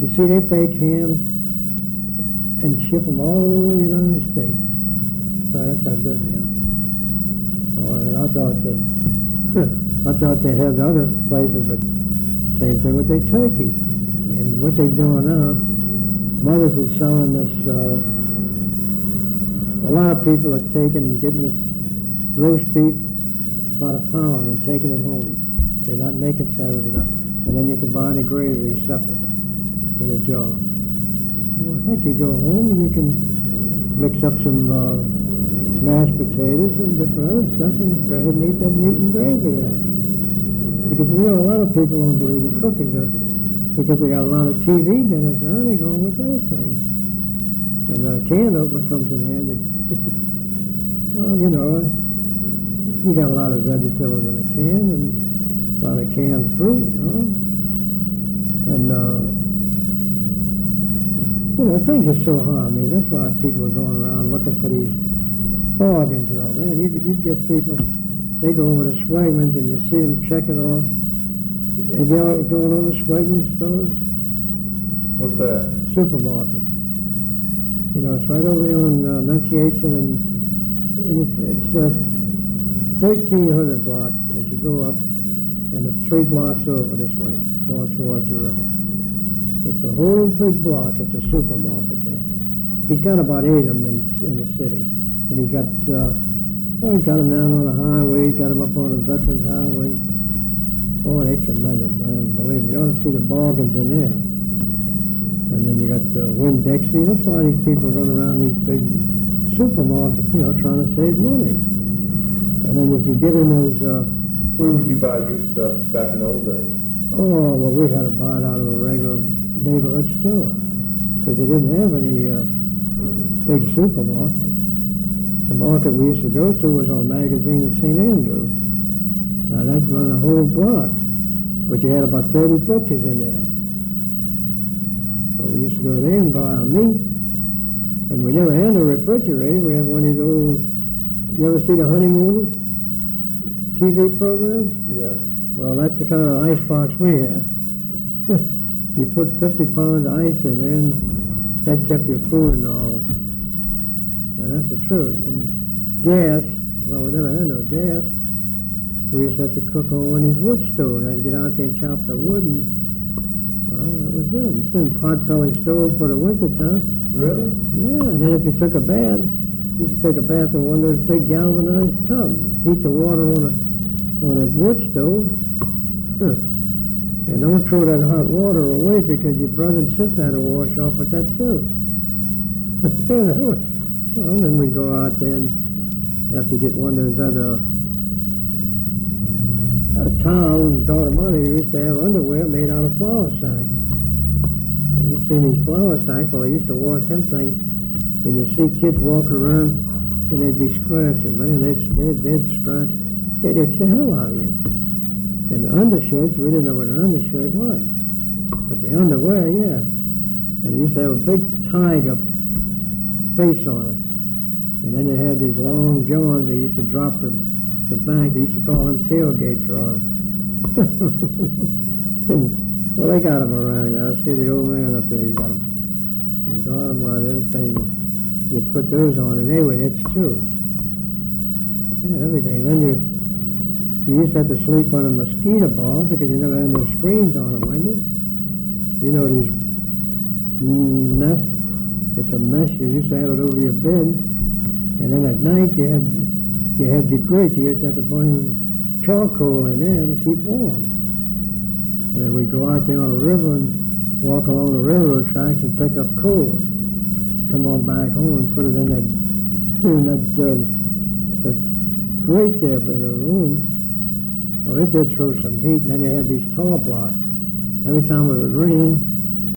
You see, they bake hams and ship them all over the United States. So that's how good they are. Oh, and I thought that I thought they had other places, but same thing with their turkeys. And what they're doing now, mothers are selling this. A lot of people are getting this roast beef about a pound and taking it home. They're not making sandwiches, and then you can buy the gravy separately in a jar. Well, heck, you go home and you can mix up some mashed potatoes and different other stuff and go ahead and eat that meat and gravy there. Because, you know, a lot of people don't believe in cookies because they got a lot of TV dinners now, they go with those things. And a can opener comes in handy. Well, you know, you got a lot of vegetables in a can and a lot of canned fruit, you know. And, you know, things are so hard. I mean, that's why people are going around looking for these bargains and all. Man, you get people, they go over to Swagman's and you see them checking off. Have you ever gone over to Swagman's stores? What's that? Supermarkets. You know, it's right over here on Annunciation, and it's 1300 block as you go up, and it's 3 blocks over this way, going towards the river. It's a whole big block. It's a supermarket there. He's got about 8 of them in the city, and he's got he's got them down on the highway. He's got them up on the Veterans Highway. Oh, they're tremendous, man. Believe me, you ought to see the bargains in there. And then you got Winn-Dixie. That's why these people run around these big supermarkets, you know, trying to save money. And then if you get in those... Where would you buy your stuff back in the old days? Oh, well, we had to buy it out of a regular neighborhood store because they didn't have any big supermarkets. The market we used to go to was on Magazine at St. Andrew. Now, that run a whole block, but you had about 30 butchers in there. We used to go there and buy our meat, and we never had a refrigerator. We had one of these old, you ever see the Honeymooners TV program? Yeah. Well, that's the kind of ice box we had. You put 50 pounds of ice in there, and that kept your food and all. And that's the truth. And gas, well, we never had no gas. We used to have to cook on one of these wood stoves. I had to get out there and chop the wood, and well, that was it. It's been pot-belly stove for the winter time. Really? Yeah, and then if you took a bath, you could take a bath in one of those big galvanized tubs. Heat the water on a wood stove. And don't throw that hot water away because your brother and sister had to wash off with that too. Well, then we go out there and have to get one of those other town, daughter money, we used to have underwear made out of flour sacks. And you've seen these flour sacks, well, they used to wash them things, and you see kids walking around, and they'd be scratching, man, they'd scratch, they'd itch the hell out of you. And the undershirts, we didn't know what an undershirt was, but the underwear, yeah. And they used to have a big tiger face on it, and then they had these long johns, they used to drop the bank, they used to call them tailgate drawers. Well, they got them around. I see the old man up there, he got them. And God almighty, those things, you'd put those on and they would itch too. Yeah, everything. Then you used to have to sleep on a mosquito bar because you never had no screens on the window. You know these nets, it's a mesh, you used to have it over your bed. And then at night you had your grate, you used to have to burn charcoal in there to keep warm. And then we'd go out there on the river and walk along the railroad tracks and pick up coal. Come on back home and put it in that grate there in the room. Well, it did throw some heat, and then they had these tar blocks. Every time it would rain,